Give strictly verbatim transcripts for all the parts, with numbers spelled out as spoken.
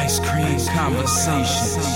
Ice cream conversations.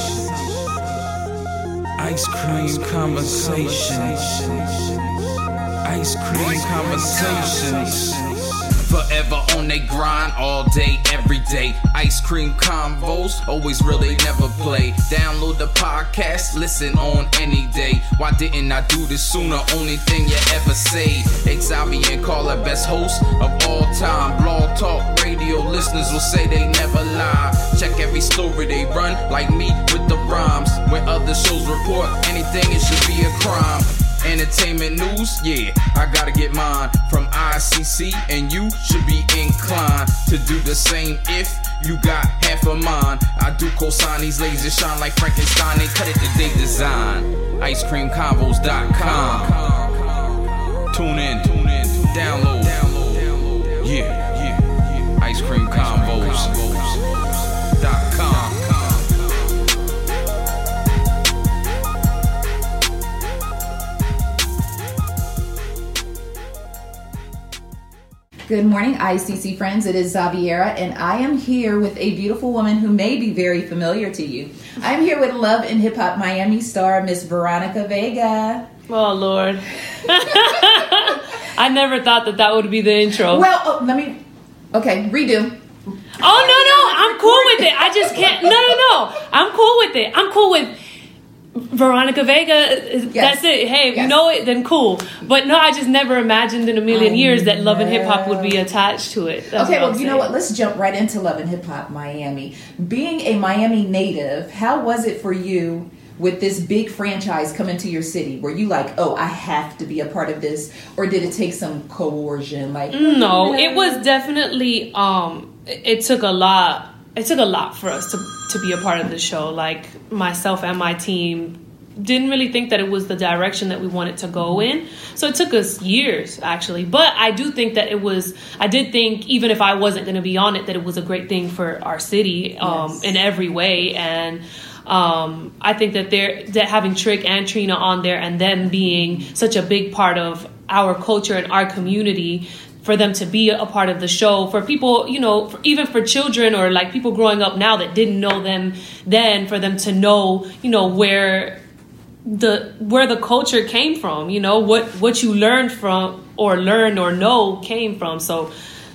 Ice cream conversations. Ice cream conversations. Forever on they grind, all day, every day. Ice cream convos, always really never play. Download the podcast, listen on any day. Why didn't I do this sooner? Only thing you ever say. Xavier and Carla, best hosts of all time. Blog Talk Radio listeners will say they never lie. Check every story they run, like me with the rhymes. When other shows report anything, it should be a crime. Entertainment news, yeah, I gotta get mine from I C C, and you should be inclined to do the same if you got half of mine. I do co-sign these lasers, shine like Frankenstein, they cut it to they design. ice cream convos dot com. Tune in, tune in, download, yeah, yeah, ice cream convos dot com. Good morning, I C C friends. It is Xaviera, and I am here with a beautiful woman who may be very familiar to you. I am here with Love and Hip Hop Miami star, Miss Veronica Vega. Oh, Lord. I never thought that that would be the intro. Well, oh, let me... Okay, redo. Oh, no, no. I'm cool with it. I just can't... No, no, no. I'm cool with it. I'm cool with... Veronica Vega, yes. That's it. Hey, if yes. you know it, then cool. But no, I just never imagined in a million I years that Love and Hip Hop would be attached to it. That's okay, well, you know what? Let's jump right into Love and Hip Hop Miami. Being a Miami native, how was it for you with this big franchise coming to your city? Were you like, oh, I have to be a part of this? Or did it take some coercion? Like, no, it was definitely, um, it, it took a lot. It took a lot for us to, to be a part of the show. Like, myself and my team didn't really think that it was the direction that we wanted to go in. So it took us years, actually. But I do think that it was, I did think, even if I wasn't going to be on it, that it was a great thing for our city um, yes. in every way. And um, I think that they're that having Trick and Trina on there and them being such a big part of our culture and our community, for them to be a part of the show, for people, you know, for, even for children or like people growing up now that didn't know them then, for them to know, you know, where the where the culture came from, you know, what what you learned from or learned or know came from. So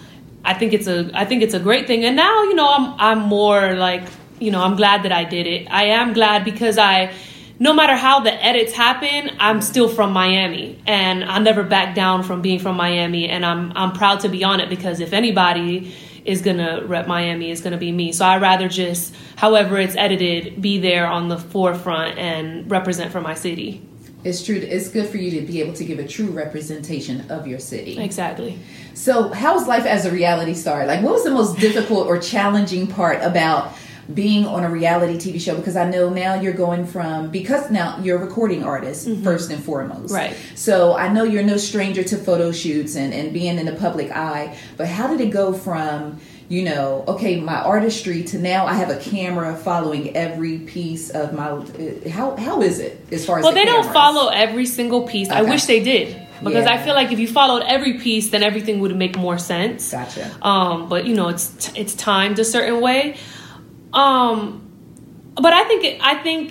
I think it's a I think it's a great thing. And now, you know, I'm I'm more like, you know, I'm glad that I did it. I am glad because I no matter how the edits happen, I'm still from Miami, and I never back down from being from Miami, and I'm I'm proud to be on it, because if anybody is gonna rep Miami, it's gonna be me. So I'd rather just, however it's edited, be there on the forefront and represent for my city. It's true. It's good for you to be able to give a true representation of your city. Exactly. So how's life as a reality star? Like, what was the most difficult or challenging part about being on a reality T V show? Because I know now you're going from, because now you're a recording artist, mm-hmm. first and foremost. Right. So I know you're no stranger to photo shoots and, and being in the public eye, but how did it go from, you know, okay, my artistry to now I have a camera following every piece of my, uh, how how is it as far as well, the they cameras? Don't follow every single piece. Okay. I wish they did. Because yeah. I feel like if you followed every piece, then everything would make more sense. Gotcha. Um, but, you know, it's it's timed a certain way. Um, but I think it, I think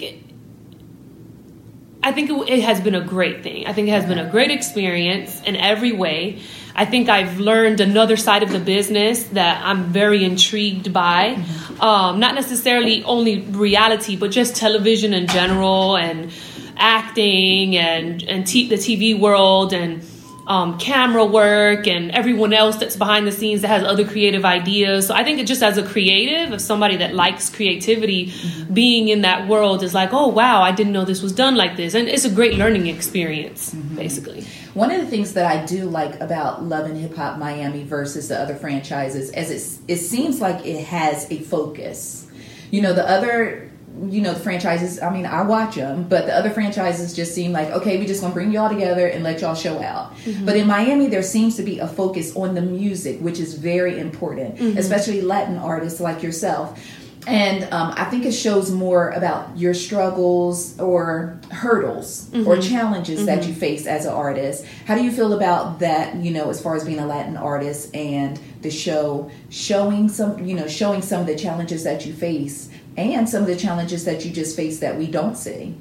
I think it, it has been a great thing. I think it has been a great experience in every way. I think I've learned another side of the business that I'm very intrigued by. Mm-hmm. Um, not necessarily only reality, but just television in general, and acting, and and t- the T V world, and Um, camera work, and everyone else that's behind the scenes that has other creative ideas. So I think it just, as a creative, as somebody that likes creativity, mm-hmm. being in that world is like, oh wow, I didn't know this was done like this. And it's a great learning experience, mm-hmm. basically. One of the things that I do like about Love and Hip Hop Miami versus the other franchises is it, it seems like it has a focus. You know, the other you know, the franchises, I mean, I watch them, but the other franchises just seem like, okay, we just gonna bring y'all together and let y'all show out. Mm-hmm. But in Miami, there seems to be a focus on the music, which is very important, mm-hmm. especially Latin artists like yourself. And um, I think it shows more about your struggles or hurdles mm-hmm. or challenges mm-hmm. that you face as an artist. How do you feel about that, you know, as far as being a Latin artist and the show showing some, you know, showing some of the challenges that you face and some of the challenges that you just face that we don't see?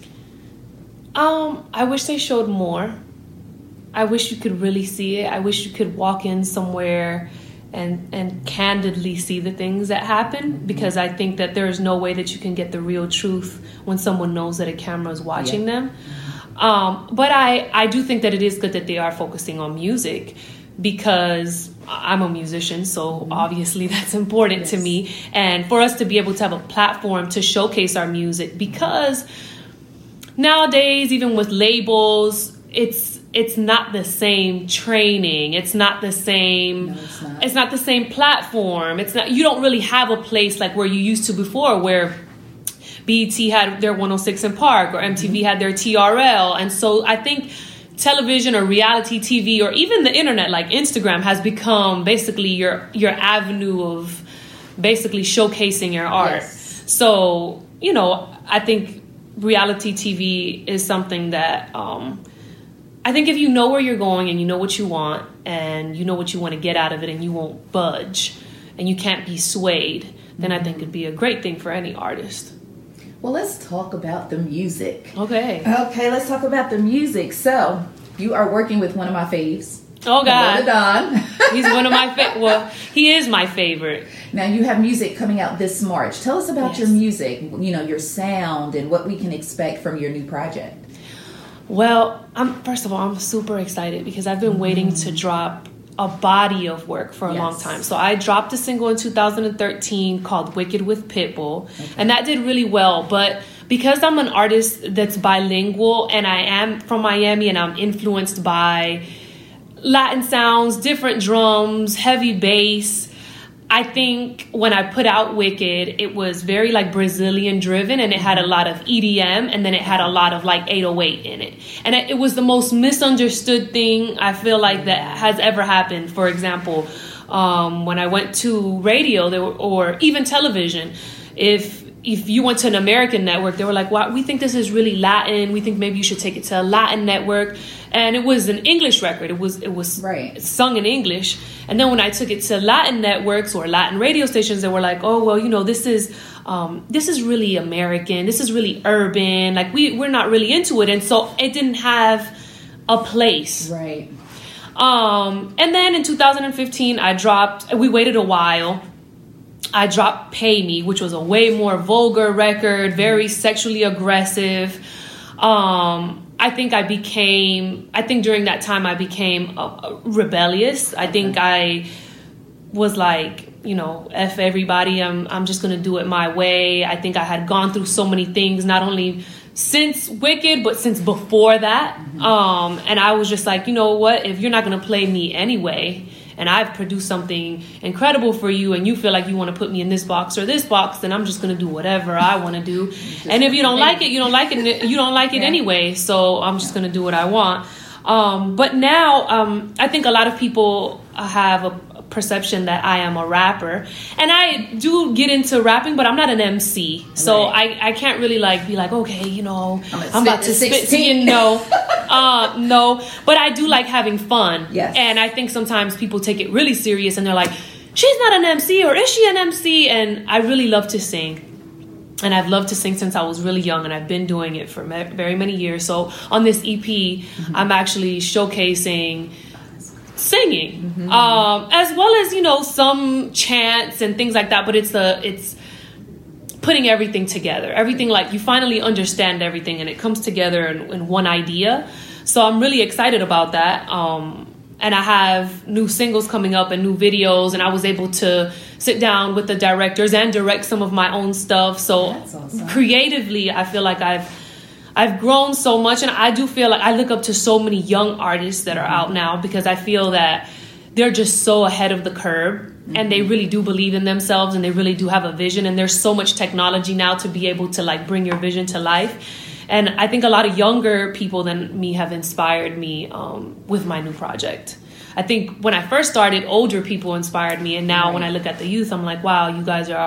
Um, I wish they showed more. I wish you could really see it. I wish you could walk in somewhere and and candidly see the things that happen, because I think that there is no way that you can get the real truth when someone knows that a camera is watching yeah. them. Um, but I, I do think that it is good that they are focusing on music, because I'm a musician, so mm-hmm. obviously that's important yes. to me. And for us to be able to have a platform to showcase our music, because nowadays, even with labels, it's it's not the same training. It's not the same. No, it's not. It's not the same platform. It's not. You don't really have a place like where you used to before, where B E T had their one oh six in Park or M T V mm-hmm. had their T R L. And so I think television or reality T V or even the internet like Instagram has become basically your your avenue of basically showcasing your art. Yes. So, you know, I think reality T V is something that um, I think if you know where you're going and you know what you want and you know what you want to get out of it and you won't budge and you can't be swayed, then I think it'd be a great thing for any artist. Well, let's talk about the music. Okay. Okay, let's talk about the music. So, you are working with one of my faves. Oh, God. Don. He's one of my favorite. Well, he is my favorite. Now, you have music coming out this March. Tell us about yes. your music, you know, your sound, and what we can expect from your new project. Well, I'm first of all, I'm super excited because I've been mm-hmm. waiting to drop a body of work for a yes. long time. So I dropped a single in two thousand thirteen called Wicked with Pitbull, okay. and that did really well. But because I'm an artist that's bilingual and I am from Miami and I'm influenced by Latin sounds, different drums, heavy bass, I think when I put out Wicked, it was very like Brazilian driven, and it had a lot of E D M, and then it had a lot of like eight oh eight in it. And it was the most misunderstood thing I feel like that has ever happened. For example, um, when I went to radio there were, or even television, if if you went to an American network, they were like, "Wow, we think this is really Latin. We think maybe you should take it to a Latin network." And it was an English record. It was it was right. sung in English. And then when I took it to Latin networks or Latin radio stations, they were like, "Oh, well, you know, this is um, this is really American. This is really urban. Like we we're not really into it." And so it didn't have a place. Right. Um, and then in two thousand fifteen, I dropped. We waited a while. I dropped Pay Me, which was a way more vulgar record, very sexually aggressive. Um, I think I became, I think during that time I became uh, rebellious. I think I was like, you know, F everybody, I'm, I'm just going to do it my way. I think I had gone through so many things, not only since Wicked, but since before that. Mm-hmm. Um, and I was just like, you know what, if you're not going to play me anyway, and I've produced something incredible for you, and you feel like you want to put me in this box or this box, then I'm just going to do whatever I want to do. And if you don't like it, you don't like it, you don't like it yeah. anyway. So I'm just going to do what I want. Um, but now um, I think a lot of people have a perception that I am a rapper, and I do get into rapping, but I'm not an M C, so right. I, I can't really like be like, okay, you know, I'm, I'm about to spit to you know uh, no, but I do like having fun. Yes. And I think sometimes people take it really serious and they're like, she's not an M C, or is she an M C? And I really love to sing. And I've loved to sing since I was really young, and I've been doing it for me- very many years. So on this E P, mm-hmm. I'm actually showcasing singing, mm-hmm. um, as well as, you know, some chants and things like that. But it's the it's putting everything together. Everything, like, you finally understand everything, and it comes together in, in one idea. So I'm really excited about that. Um, and I have new singles coming up and new videos, and I was able to sit down with the directors and direct some of my own stuff. So That's awesome. Creatively, I feel like I've I've grown so much, and I do feel like I look up to so many young artists that are out now, because I feel that they're just so ahead of the curve, mm-hmm. and they really do believe in themselves, and they really do have a vision, and there's so much technology now to be able to like bring your vision to life. And I think a lot of younger people than me have inspired me um, with my new project. I think when I first started, older people inspired me, and now right. when I look at the youth, I'm like, wow, you guys are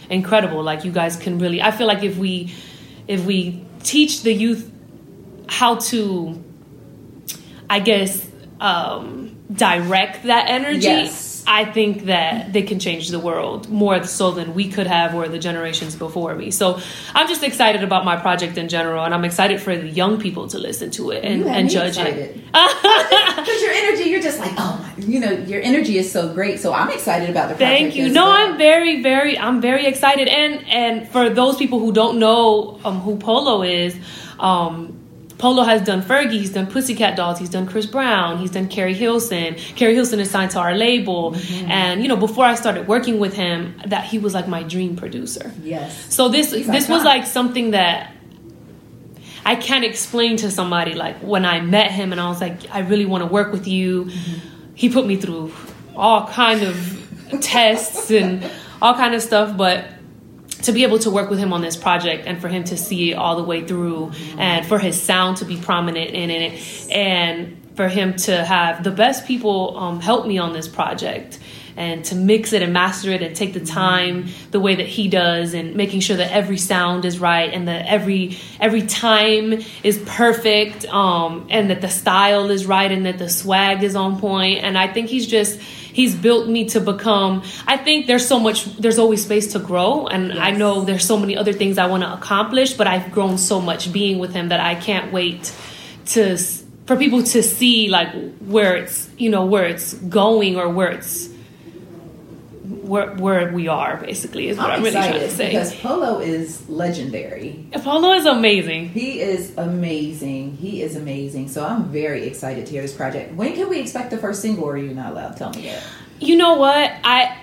incredible. Like, you guys can really, I feel like if we if we teach the youth how to, I guess, um, direct that energy, Yes. I think that they can change the world more so than we could have or the generations before me. So I'm just excited about my project in general, and I'm excited for the young people to listen to it and, You have and me judge excited. it. Because your energy, you're just like, oh my, you know, your energy is so great. So I'm excited about the project. Thank you. as No, well. I'm very, very, I'm very excited. And and for those people who don't know um, who Polo is, um, Polo has done Fergie, he's done Pussycat Dolls, he's done Chris Brown, he's done Carrie Hilson. Carrie Hilson is signed to our label. Mm-hmm. And, you know, before I started working with him, that he was like my dream producer. Yes. So this He's this iconic. was like something that I can't explain to somebody. Like, when I met him and I was like, I really want to work with you. Mm-hmm. He put me through all kind of tests and all kind of stuff, but to be able to work with him on this project and for him to see it all the way through, and for his sound to be prominent in it, and for him to have the best people um, help me on this project, and to mix it and master it and take the time the way that he does, and making sure that every sound is right and that every every time is perfect, um, and that the style is right and that the swag is on point. And I think he's just he's built me to become, I think there's so much, there's always space to grow. And yes. I know there's so many other things I want to accomplish, but I've grown so much being with him that I can't wait to, for people to see like where it's, you know, where it's going, or where it's, where, where we are, basically, is what I'm, I'm really trying to say. Because Polo is legendary. Polo is amazing. He is amazing. He is amazing. So I'm very excited to hear this project. When can we expect the first single, or are you not allowed to tell me yet? You know what? I.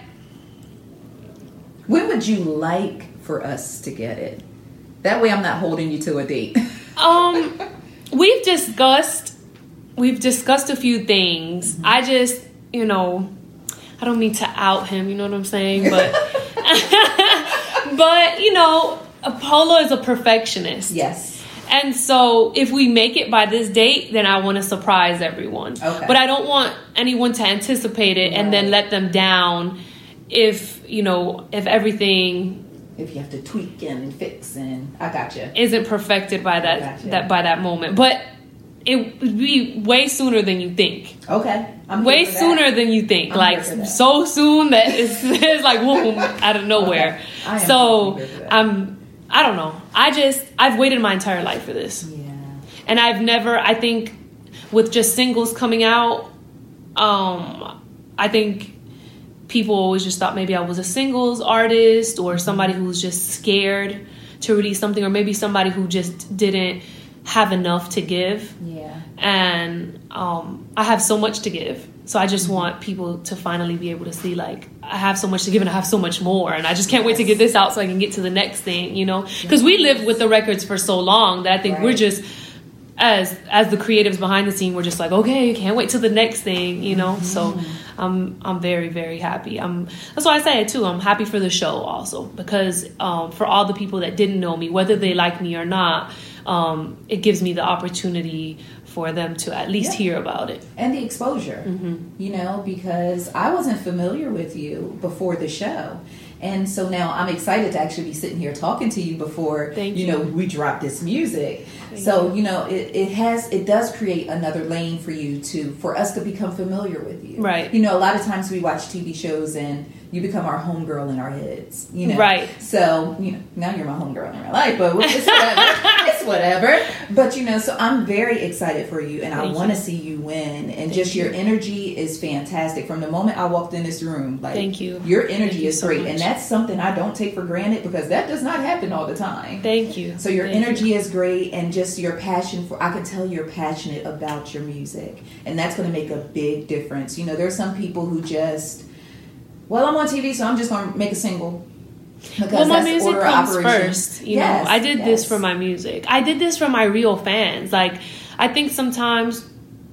When would you like for us to get it? That way I'm not holding you to a date. um, we've discussed, we've discussed a few things. Mm-hmm. I just, you know, I don't mean to out him, you know what I'm saying? But, but you know, Polo is a perfectionist. Yes. And so if we make it by this date, then I want to surprise everyone. Okay. But I don't want anyone to anticipate it, right, and then let them down if, you know, if everything... If you have to tweak and fix, and I got you. Isn't perfected by that, gotcha. that by that moment. But it would be way sooner than you think. Okay. I'm way sooner than you think. I'm like so soon that it's, it's like whoom, out of nowhere. Okay. So I'm I don't know. I just I've waited my entire life for this. Yeah. And I've never I think with just singles coming out, um I think people always just thought maybe I was a singles artist, or somebody who was just scared to release something, or maybe somebody who just didn't have enough to give. Yeah. And um, I have so much to give. So I just want people to finally be able to see, like, I have so much to give and I have so much more. And I just can't yes. wait to get this out so I can get to the next thing, you know? Because yes. we lived with the records for so long that I think right. we're just, as as the creatives behind the scene, we're just like, okay, can't wait to the next thing, you know? Mm-hmm. So I'm I'm very, very happy. I'm, that's why I say it, too. I'm happy for the show also. Because um, for all the people that didn't know me, whether they like me or not, um, it gives me the opportunity for them to at least yeah. hear about it. And the exposure, mm-hmm. you know, because I wasn't familiar with you before the show. And so now I'm excited to actually be sitting here talking to you before, Thank you you. know, we drop this music. Thank so, you. you know, it, it has, it does create another lane for you to, for us to become familiar with you. Right. You know, a lot of times we watch T V shows and you become our homegirl in our heads, you know. Right. So, you know, now you're my homegirl in real life, but it's whatever. It's whatever. But, you know, so I'm very excited for you, and Thank I want to see you win. And Thank just you. Your energy is fantastic. From the moment I walked in this room, like, Thank you. Your energy Thank is so great. much. And that's something I don't take for granted, because that does not happen all the time. Thank you. So your Thank energy you. is great, and just your passion for, I can tell you're passionate about your music. And that's going to make a big difference. You know, there's some people who just, well, I'm on T V, so I'm just going to make a single. Well, my music comes first. You yes, know, I did yes. this for my music. I did this for my real fans. Like, I think sometimes,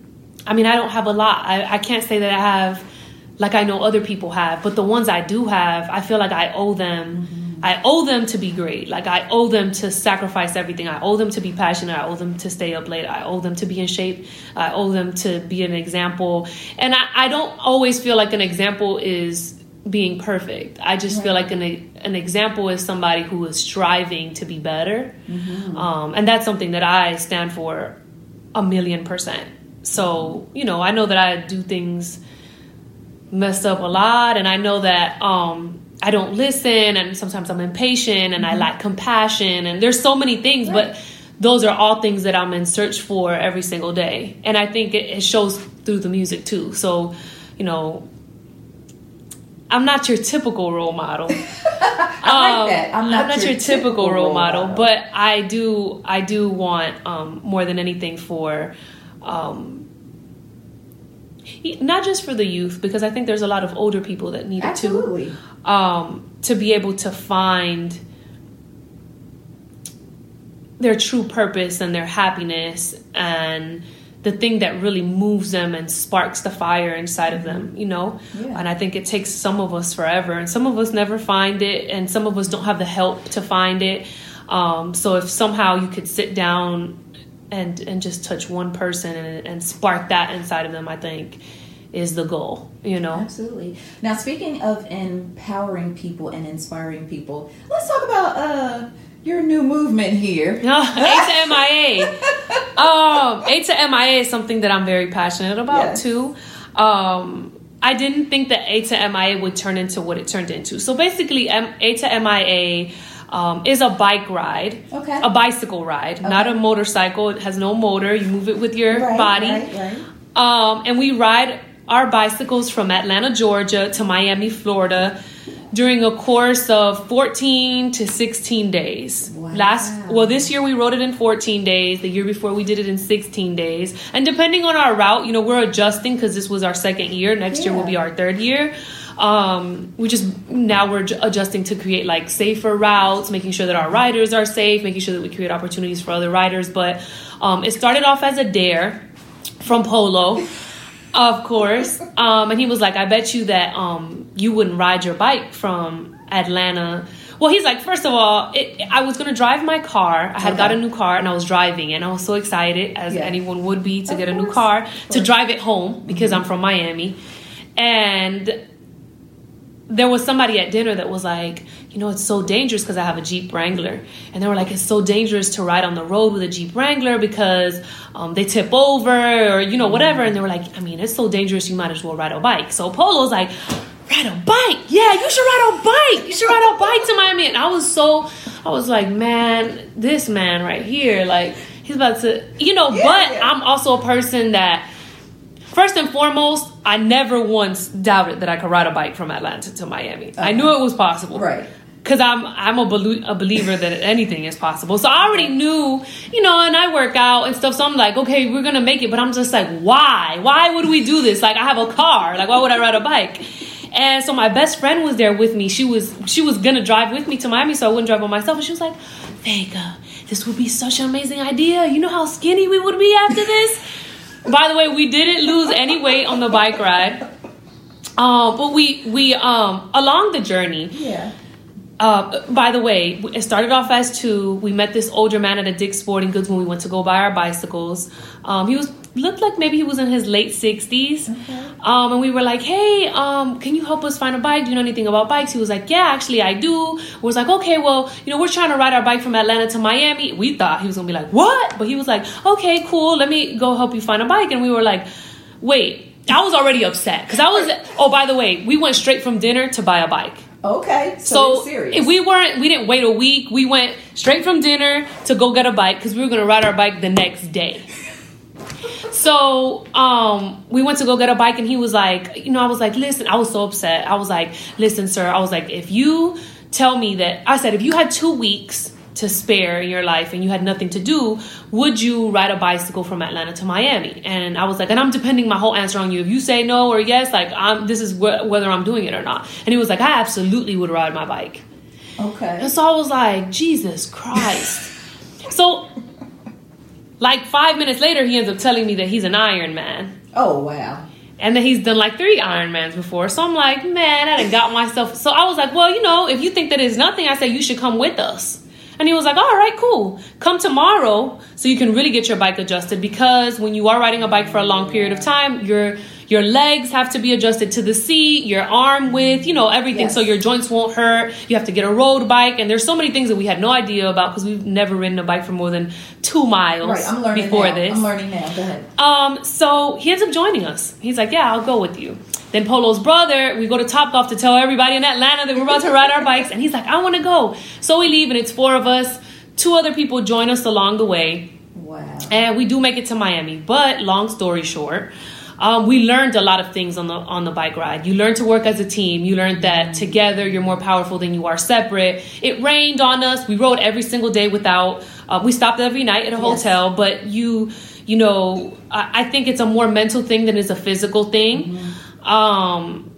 I mean, I don't have a lot. I, I can't say that I have, like I know other people have, but the ones I do have, I feel like I owe them. Mm-hmm. I owe them to be great. Like, I owe them to sacrifice everything. I owe them to be passionate. I owe them to stay up late. I owe them to be in shape. I owe them to be an example. And I, I don't always feel like an example is being perfect. I just right. feel like an an example is somebody who is striving to be better. Mm-hmm. Um, and that's something that I stand for a million percent. So, you know, I know that I do things messed up a lot, and I know that um, I don't listen, and sometimes I'm impatient, and mm-hmm. I lack compassion, and there's so many things, right. but those are all things that I'm in search for every single day. And I think it, it shows through the music too. So, you know, I'm not your typical role model. I um, like that. I'm not, I'm not your, your typical, typical role model, model, but I do, I do want um, more than anything for, um, not just for the youth, because I think there's a lot of older people that need Absolutely. it too, um, to be able to find their true purpose and their happiness and the thing that really moves them and sparks the fire inside of them, you know? Yeah. And I think it takes some of us forever, and some of us never find it, and some of us don't have the help to find it. Um, so if somehow you could sit down and and just touch one person and, and spark that inside of them, I think is the goal, you know? Absolutely. Now, speaking of empowering people and inspiring people, let's talk about uh, your new movement here. A to M I A. um, A to M I A is something that I'm very passionate about, yes. too. Um, I didn't think that A to M I A would turn into what it turned into. So basically, M- A to M I A um, is a bike ride, okay. a bicycle ride, okay. not a motorcycle. It has no motor. You move it with your right, body. Right, right. Um, and we ride our bicycles from Atlanta, Georgia to Miami, Florida during a course of fourteen to sixteen days. Wow. Last, well, this year we rode it in fourteen days. The year before we did it in sixteen days. And depending on our route, you know, we're adjusting because this was our second year. Next yeah. year will be our third year. Um, we just, now we're adjusting to create like safer routes, making sure that our riders are safe, making sure that we create opportunities for other riders. But um, it started off as a dare from Polo. Of course. Um, and he was like, I bet you that um, you wouldn't ride your bike from Atlanta. Well, he's like, first of all, it, I was going to drive my car. I had okay. got a new car and I was driving. And I was so excited, as yeah. anyone would be, to of get course. a new car, to drive it home because mm-hmm. I'm from Miami. And there was somebody at dinner that was like, you know, it's so dangerous because I have a Jeep Wrangler. And they were like, it's so dangerous to ride on the road with a Jeep Wrangler because um, they tip over or, you know, whatever. And they were like, I mean, it's so dangerous, you might as well ride a bike. So Polo's like, ride a bike? Yeah, you should ride a bike. You should ride a bike to Miami. And I was so, I was like, man, this man right here, like, he's about to, you know, yeah, but yeah. I'm also a person that, first and foremost, I never once doubted that I could ride a bike from Atlanta to Miami. Uh-huh. I knew it was possible. Right. Because I'm I'm a, belu- a believer that anything is possible. So I already knew, you know, and I work out and stuff. So I'm like, okay, we're going to make it. But I'm just like, why? Why would we do this? Like, I have a car. Like, why would I ride a bike? And so my best friend was there with me. She was she was going to drive with me to Miami so I wouldn't drive by myself. And she was like, Vega, this would be such an amazing idea. You know how skinny we would be after this? By the way, we didn't lose any weight on the bike ride. Um, but we, we um, along the journey... Yeah. Uh, by the way, it started off as two. We met this older man at a Dick's Sporting Goods when we went to go buy our bicycles. Um, he was looked like maybe he was in his late sixties. Okay. Um, and we were like, hey, um, can you help us find a bike? Do you know anything about bikes? He was like, yeah, actually I do. We was like, okay, well, you know, we're trying to ride our bike from Atlanta to Miami. We thought he was going to be like, what? But he was like, okay, cool. Let me go help you find a bike. And we were like, wait, I was already upset. Because I was, oh, by the way, we went straight from dinner to buy a bike. Okay, so, so if we weren't, we didn't wait a week. We went straight from dinner to go get a bike because we were going to ride our bike the next day. So um, we went to go get a bike and he was like, you know, I was like, listen, I was so upset. I was like, listen, sir, I was like, if you tell me that, I said, if you had two weeks to spare in your life and you had nothing to do, would you ride a bicycle from Atlanta to Miami? And I was like, and I'm depending my whole answer on you. If you say no or yes, like I'm, this is wh- whether I'm doing it or not. And he was like, I absolutely would ride my bike. Okay. And so I was like, Jesus Christ. So like five minutes later, he ends up telling me that he's an Ironman. Oh, wow. And then he's done like three Ironmans before. So I'm like, man, I done got myself. So I was like, well, you know, if you think that it's nothing, I said, you should come with us. And he was like, all right, cool. Come tomorrow so you can really get your bike adjusted, because when you are riding a bike for a long period of time, your your legs have to be adjusted to the seat, your arm width, you know, everything. Yes. So your joints won't hurt. You have to get a road bike. And there's so many things that we had no idea about because we've never ridden a bike for more than two miles right, I'm learning before now. this. I'm learning now. Go ahead. Um, so he ends up joining us. He's like, yeah, I'll go with you. Then Polo's brother, we go to Topgolf to tell everybody in Atlanta that we're about to ride our bikes. And he's like, I want to go. So we leave and it's four of us. Two other people join us along the way. Wow. And we do make it to Miami. But long story short, um, we learned a lot of things on the on the bike ride. You learn to work as a team. You learned that together you're more powerful than you are separate. It rained on us. We rode every single day without, uh, we stopped every night at a yes. hotel. But you, you know, I, I think it's a more mental thing than it's a physical thing. Mm-hmm. Um,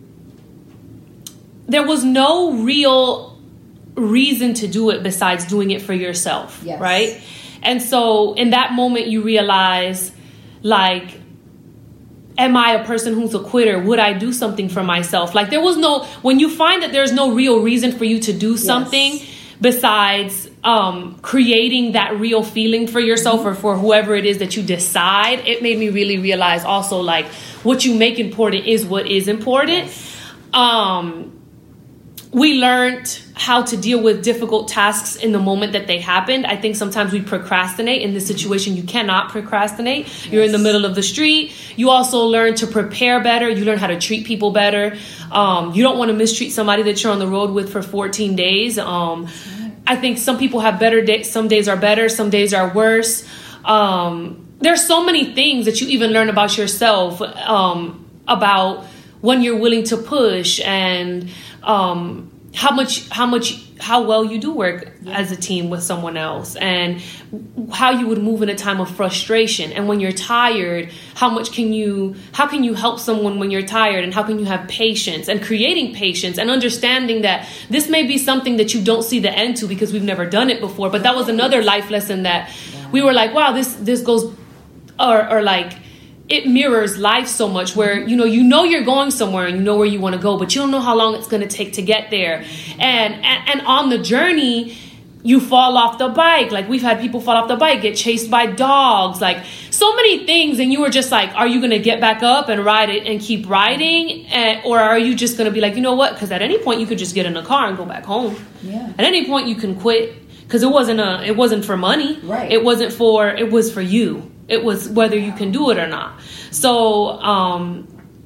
there was no real reason to do it besides doing it for yourself, yes. right? And so in that moment, you realize, like, am I a person who's a quitter? Would I do something for myself? Like, there was no, when you find that there's no real reason for you to do something yes. besides um, creating that real feeling for yourself mm-hmm. or for whoever it is that you decide, it made me really realize also, like, what you make important is what is important. Yes. Um, we learned how to deal with difficult tasks in the moment that they happened. I think sometimes we procrastinate. In this situation, you cannot procrastinate. Yes. You're in the middle of the street. You also learn to prepare better. You learn how to treat people better. Um, you don't want to mistreat somebody that you're on the road with for fourteen days. Um, I think some people have better days. Some days are better. Some days are worse. Um, there's so many things that you even learn about yourself, um, about when you're willing to push and um, how much, how much, how well you do work yeah. as a team with someone else, and how you would move in a time of frustration. And when you're tired, how much can you, how can you help someone when you're tired, and how can you have patience and creating patience and understanding that this may be something that you don't see the end to because we've never done it before. But that was another life lesson that yeah. we were like, wow, this, this goes, or, or like, it mirrors life so much where, you know, you know you're going somewhere and you know where you want to go, but you don't know how long it's going to take to get there. And, and and on the journey, you fall off the bike. Like, we've had people fall off the bike, get chased by dogs, like so many things. And you were just like, are you going to get back up and ride it and keep riding? And, or are you just going to be like, you know what? Because at any point you could just get in a car and go back home. Yeah. At any point you can quit, because it wasn't a, it wasn't for money. Right. It wasn't for, it was for you. It was whether you can do it or not. So um,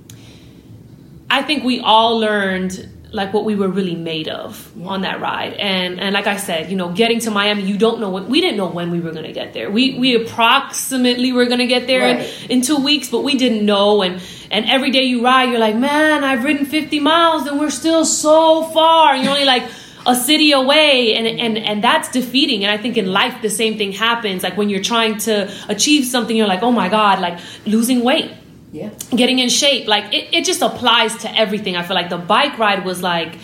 I think we all learned like what we were really made of yeah. on that ride. And and like I said, you know, getting to Miami, you don't know when, we didn't know when we were going to get there. We we approximately were going to get there right. in, in two weeks, but we didn't know. And, and every day you ride, you're like, man, I've ridden fifty miles and we're still so far. And you're only like a city away, and, and and that's defeating. And I think in life the same thing happens. Like when you're trying to achieve something, you're like, oh my God, like losing weight, yeah, getting in shape. Like it, it just applies to everything. I feel like the bike ride was like,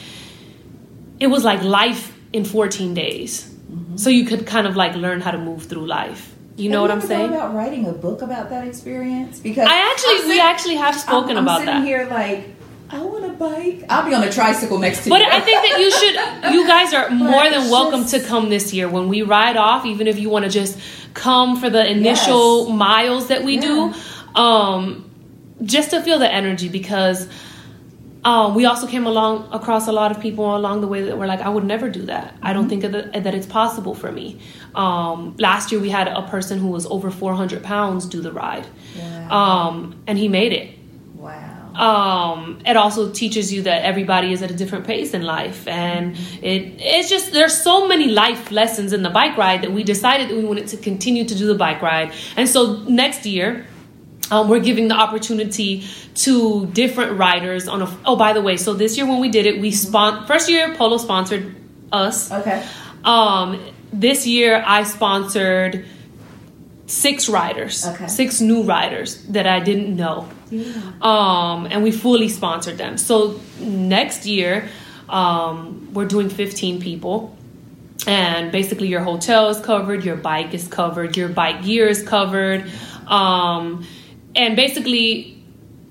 it was like life in fourteen days. Mm-hmm. So you could kind of like learn how to move through life. You know have what you I'm saying? About writing a book about that experience, because I actually sitting, we actually have spoken I'm, I'm about sitting that. Here like, I want a bike. I'll be on a tricycle next to but you. But I think that you should, you guys are more than welcome just, to come this year when we ride off, even if you want to just come for the initial yes. miles that we yeah. do, um, just to feel the energy, because um, we also came along across a lot of people along the way that were like, I would never do that. Mm-hmm. I don't think that, that it's possible for me. Um, last year we had a person who was over four hundred pounds do the ride. Wow. Um, and he made it. Wow. Um, it also teaches you that everybody is at a different pace in life, and it it's just, there's so many life lessons in the bike ride that we decided that we wanted to continue to do the bike ride. And so next year, um, we're giving the opportunity to different riders on a, oh, by the way, so this year when we did it, we spon- first year Polo sponsored us. Okay. Um, this year I sponsored six riders, okay. six new riders that I didn't know. Yeah. Um, and we fully sponsored them. So next year, um, we're doing fifteen people, and basically your hotel is covered, your bike is covered, your bike gear is covered. Um, and basically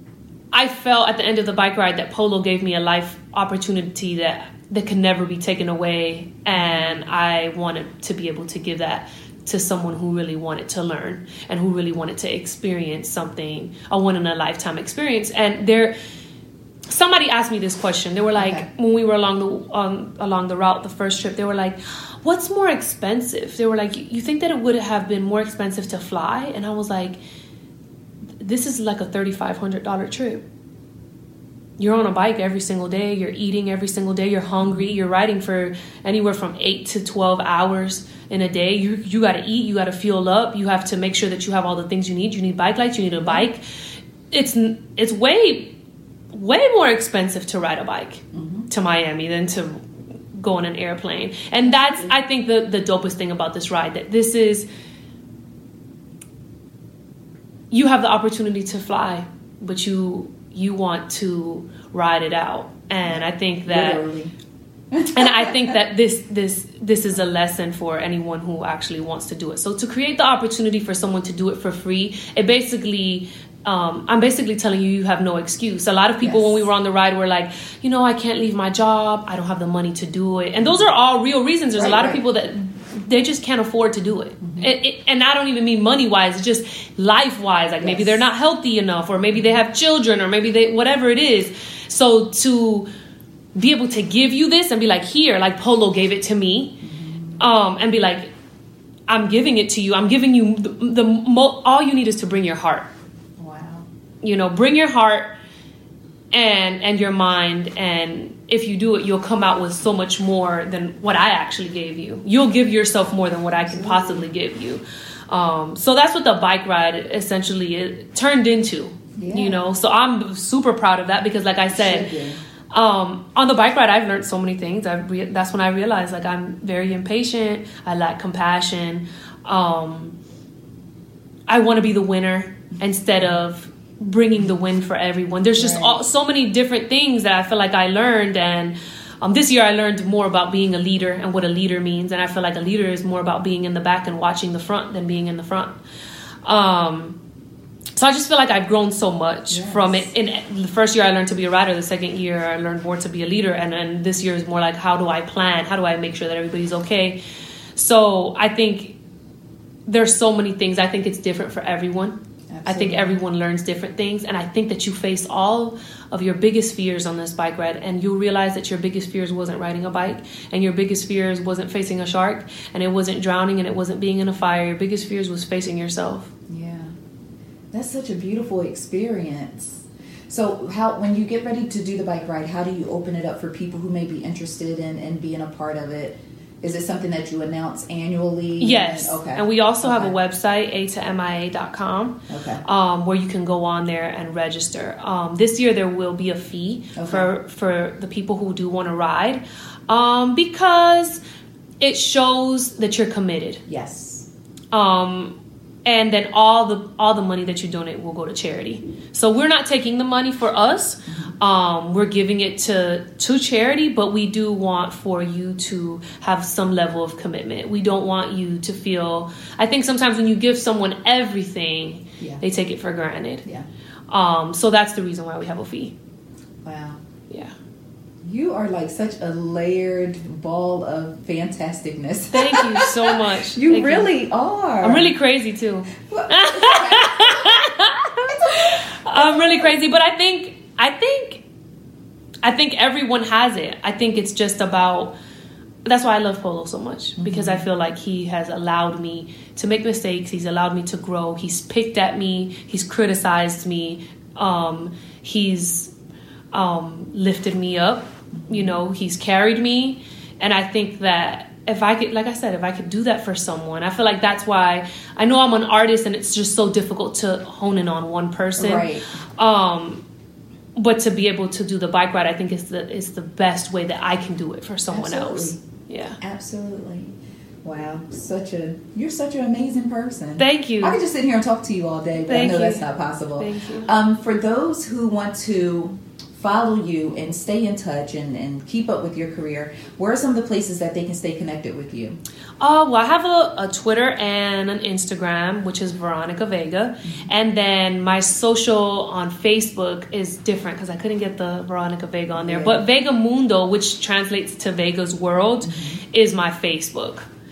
I felt at the end of the bike ride that Polo gave me a life opportunity that, that can never be taken away. And I wanted to be able to give that to someone who really wanted to learn and who really wanted to experience something, a one in a lifetime experience. And there, somebody asked me this question. They were like, okay. when we were along the um, along the route, the first trip, they were like, what's more expensive? They were like, you think that it would have been more expensive to fly? And I was like, this is like a thirty-five hundred dollars trip. You're on a bike every single day. You're eating every single day. You're hungry. You're riding for anywhere from eight to twelve hours in a day. You you got to eat. You got to fuel up. You have to make sure that you have all the things you need. You need bike lights. You need a bike. It's it's way, way more expensive to ride a bike mm-hmm. to Miami than to go on an airplane. And that's, I think, the, the dopest thing about this ride. That this is, you have the opportunity to fly, but you... you want to ride it out. And I think that literally. and I think that this this this is a lesson for anyone who actually wants to do it. So to create the opportunity for someone to do it for free, it basically um, I'm basically telling you you have no excuse. A lot of people yes. when we were on the ride were like, you know, I can't leave my job, I don't have the money to do it. And those are all real reasons. There's right, a lot right. of people that they just can't afford to do it. Mm-hmm. it, it and I don't even mean money wise, it's just life wise. Like yes. maybe they're not healthy enough, or maybe they have children, or maybe they, whatever it is. So to be able to give you this and be like, here, like Polo gave it to me, mm-hmm. um, and be like, I'm giving it to you. I'm giving you the, the mo- all you need is to bring your heart. Wow. You know, bring your heart and and your mind, and if you do it, you'll come out with so much more than what I actually gave you. You'll give yourself more than what I can possibly give you. Um, so that's what the bike ride essentially it turned into, yeah. you know. So I'm super proud of that because, like I said, um, on the bike ride, I've learned so many things. I re- that's when I realized, like, I'm very impatient. I lack compassion. Um, I want to be the winner instead of bringing the win for everyone. There's just right. all, so many different things that I feel like I learned. And um, this year I learned more about being a leader and what a leader means. And I feel like a leader is more about being in the back and watching the front than being in the front. Um, so I just feel like I've grown so much yes. from it. In the first year I learned to be a rider. The second year I learned more to be a leader. And then this year is more like, how do I plan? How do I make sure that everybody's okay? So I think there's so many things. I think it's different for everyone. Absolutely. I think everyone learns different things. And I think that you face all of your biggest fears on this bike ride. And you'll realize that your biggest fears wasn't riding a bike. And your biggest fears wasn't facing a shark. And it wasn't drowning. And it wasn't being in a fire. Your biggest fears was facing yourself. Yeah. That's such a beautiful experience. So how, when you get ready to do the bike ride, how do you open it up for people who may be interested in, in being a part of it? Is it something that you announce annually? Yes. And, okay. And we also okay. have a website, a to m i a dot com, okay. um, where you can go on there and register. Um, this year there will be a fee okay. for, for the people who do want to ride, um, because it shows that you're committed. Yes. Um, and then all the all the money that you donate will go to charity. So we're not taking the money for us. Um, we're giving it to, to charity, but we do want for you to have some level of commitment. We don't want you to feel... I think sometimes when you give someone everything, yeah. they take it for granted. Yeah. Um, so that's the reason why we have a fee. Wow. Yeah. You are like such a layered ball of fantasticness. Thank you so much. You Thank really you. are. I'm really crazy too. I'm really crazy, but I think, I think, I think everyone has it. I think it's just about, that's why I love Polo so much, mm-hmm. because I feel like he has allowed me to make mistakes. He's allowed me to grow. He's picked at me. He's criticized me. Um, he's um, lifted me up. You know, he's carried me. And I think that if I could, like I said, if I could do that for someone, I feel like that's why I know I'm an artist and it's just so difficult to hone in on one person. Right. Um, but to be able to do the bike ride, I think is the is the best way that I can do it for someone Absolutely. else. Yeah. Absolutely. Wow. Such a, you're such an amazing person. Thank you. I could just sit here and talk to you all day, but Thank I know you. that's not possible. Thank you. Um, for those who want to follow you and stay in touch and, and keep up with your career, where are some of the places that they can stay connected with you? Uh, well, I have a, a Twitter and an Instagram, which is Veronica Vega. Mm-hmm. And then my social on Facebook is different because I couldn't get the Veronica Vega on there. Yeah. But Vega Mundo, which translates to Vega's World, mm-hmm. is my Facebook.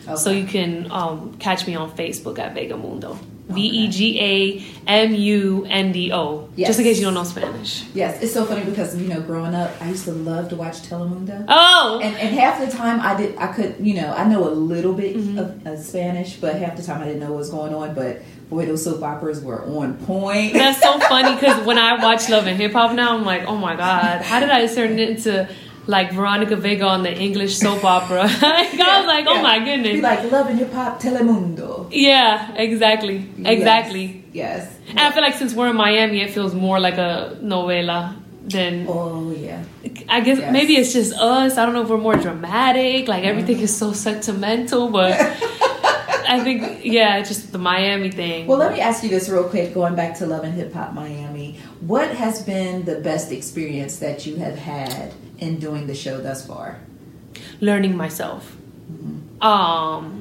Okay. So you can um, catch me on Facebook at Vegamundo. V E G A M U N D O. Yes. Just in case you don't know Spanish. Yes, it's so funny because, you know, growing up, I used to love to watch Telemundo. Oh! And, and half the time I did, I could, you know, I know a little bit mm-hmm. of, of Spanish, but half the time I didn't know what was going on. But boy, those soap operas were on point. That's so funny because when I watch Love and Hip Hop now, I'm like, oh my God, how did I turn it into like Veronica Vega on the English soap opera? Like, I was like, oh yeah. my goodness. Be like Love and Hip Hop Telemundo. Yeah, exactly. Exactly. Yes. yes. And I feel like since we're in Miami, it feels more like a novela than. Oh, yeah. I guess yes. maybe it's just us. I don't know if we're more dramatic. Like everything mm-hmm. is so sentimental, but I think, yeah, just the Miami thing. Well, let me ask you this real quick, going back to Love and Hip Hop Miami. What has been the best experience that you have had in doing the show thus far? Learning myself. Mm-hmm. Um,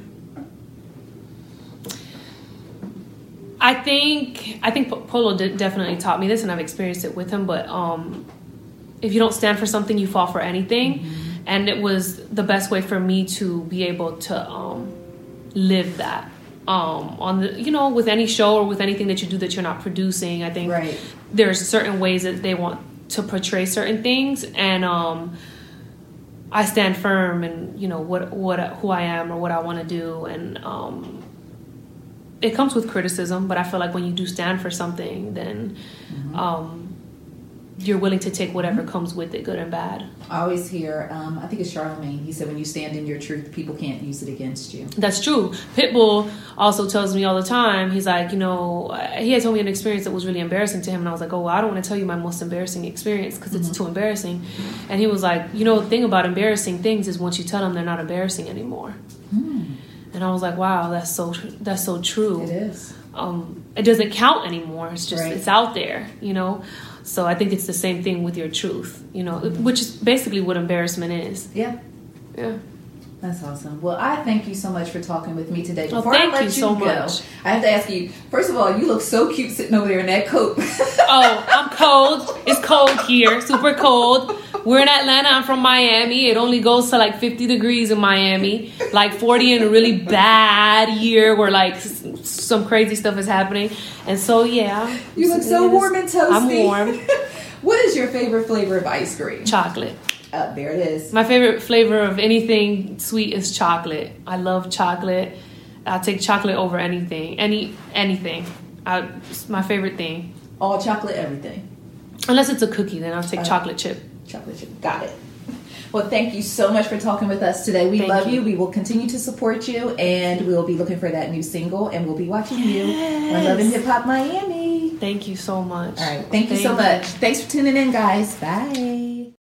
I think I think Polo did definitely taught me this, and I've experienced it with him. But um, if you don't stand for something, you fall for anything. Mm-hmm. And it was the best way for me to be able to um, live that. Um, on the, you know, with any show or with anything that you do that you're not producing, I think right. there's certain ways that they want to portray certain things, and um, I stand firm in, you know, what what who I am or what I want to do, and um, it comes with criticism. But I feel like when you do stand for something, then mm-hmm. um, you're willing to take whatever mm-hmm. comes with it, good and bad. I always hear, um, I think it's Charlamagne, he said when you stand in your truth, people can't use it against you. That's true. Pitbull also tells me all the time, he's like, you know, he had told me an experience that was really embarrassing to him, and I was like, oh, well, I don't want to tell you my most embarrassing experience because mm-hmm. it's too embarrassing. And he was like, you know, the thing about embarrassing things is once you tell them, they're not embarrassing anymore. Mm. And I was like, wow, that's so that's so true. It is. Um, it doesn't count anymore. It's just, right. it's out there, you know. So I think it's the same thing with your truth, you know, mm-hmm. which is basically what embarrassment is. Yeah. Yeah. That's awesome. Well, I thank you so much for talking with me today. Before oh, thank I let you, you so go, much. I have to ask you, first of all, you look so cute sitting over there in that coat. Oh, I'm cold. It's cold here. Super cold. We're in Atlanta. I'm from Miami. It only goes to like fifty degrees in Miami. Like forty in a really bad year where like some crazy stuff is happening. And so, yeah. You look so warm and toasty. I'm warm. What is your favorite flavor of ice cream? Chocolate. Uh, there it is. My favorite flavor of anything sweet is chocolate. I love chocolate. I'll take chocolate over anything. Any anything. I, it's my favorite thing. All chocolate, everything. Unless it's a cookie, then I'll take uh, chocolate chip. Chocolate chip. Got it. Well, thank you so much for talking with us today. We thank love you. you. We will continue to support you, and we'll be looking for that new single, and we'll be watching yes. you on Love and Hip Hop Miami. Thank you so much. All right. Thank you thank so you. much. Thanks for tuning in, guys. Bye.